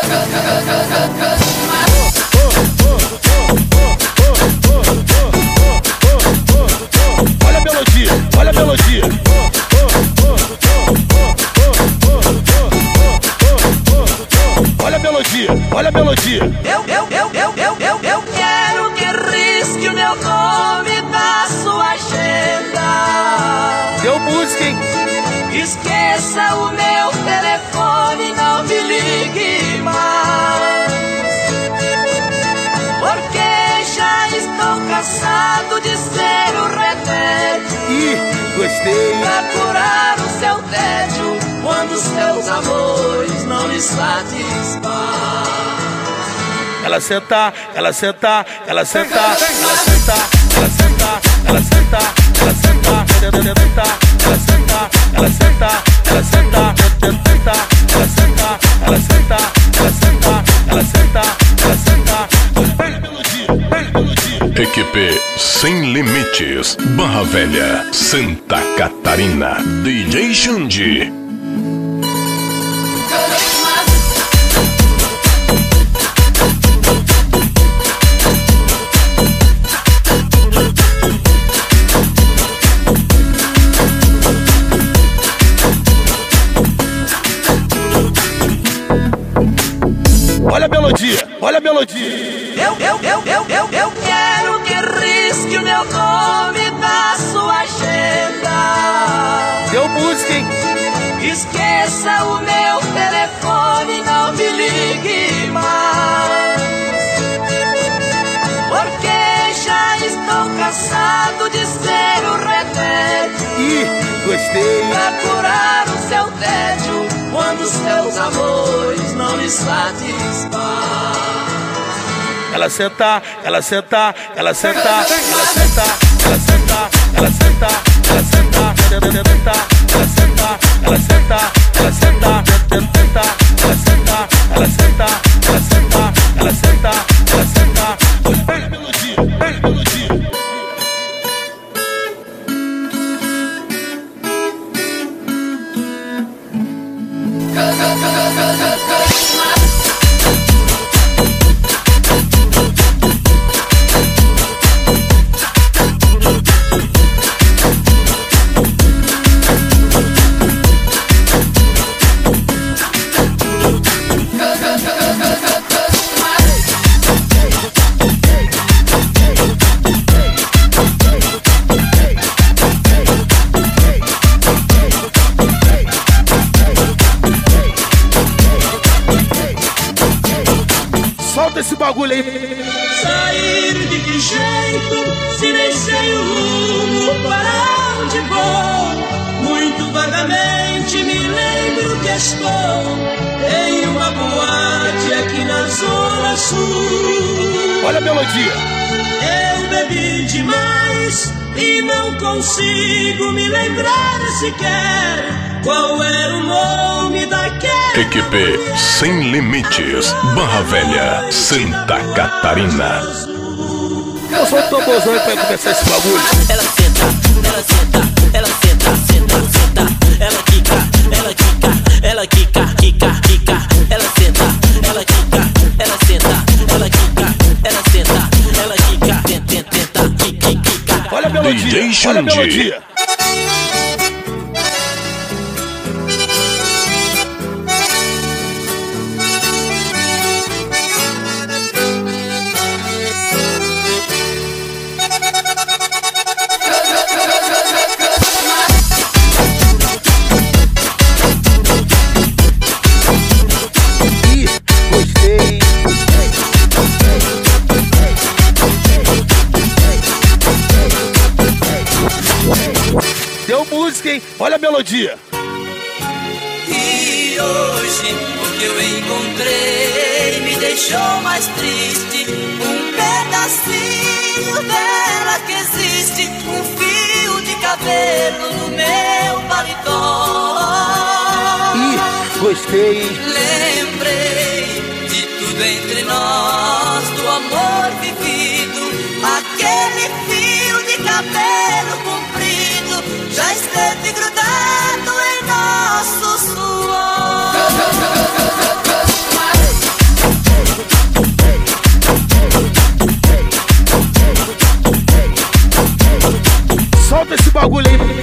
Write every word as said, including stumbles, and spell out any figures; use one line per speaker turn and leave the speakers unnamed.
Olha a melodia, olha a melodia. Olha a melodia, olha a melodia.
Eu, eu, eu, eu, eu, eu, eu quero que risque o meu nome da sua agenda.
Deu música, hein?
Esqueça o meu telefone, não me ligue mais, porque já estou cansado de ser o remédio.
Ih, gostei.
Pra curar o seu tédio quando os seus amores não lhe satisfazem.
Ela senta, ela senta, ela senta, ela senta, ela senta, ela senta, ela senta, ela senta, ela senta, ela senta, ela senta, ela senta, ela senta, ela senta, ela senta, ela senta. Olha a melodia, olha a melodia.
Equipe Sem Limites, Barra Velha, Santa Catarina, D J Xande.
Olha a melodia, olha a melodia.
Eu, eu, eu, eu, eu, eu quero que risque o meu nome da sua agenda.
Deu música, hein?
Esqueça o meu telefone, não me ligue mais, porque já estou cansado de ser o remédio.
Ih, gostei.
Pra curar o seu tédio quando os seus amores não lhe satisfazem.
Ela senta, ela senta, ela senta, ela senta, ela senta, ela senta, ela senta, ela senta, ela senta, ela senta, ela senta, ela senta, ela senta, ela senta, ela senta, ela senta. Olha a melodia, olha a melodia. Solta esse bagulho aí.
Sair de que jeito, se nem sei o rumo, para onde vou? Muito vagamente me lembro que estou em uma boate aqui na Zona Sul.
Olha a melodia.
Eu bebi demais e não consigo me lembrar sequer qual era o nome daquela.
Equipe Sem Limites, Barra Velha, Santa Catarina.
Eu sou o tamborzão aí pra começar esse bagulho.
Ela senta, ela senta, ela senta, senta, senta. Ela quica, ela quica, ela quica, quica, quica. Ela senta, ela quica, ela senta, ela quica, ela senta, ela quica, tenta, tenta, quica, quica.
Olha a melodia,
D J
olha a
Xande.
melodia. Deu música, hein? Olha a melodia.
E hoje o que eu encontrei me deixou mais triste. Um pedacinho dela que existe, um fio de cabelo no meu paletó.
Ih, gostei.
Lembrei de tudo entre nós, do amor vivido. Aquele fio de cabelo comprido já esteve grudado em nosso suor.
bagulho aí.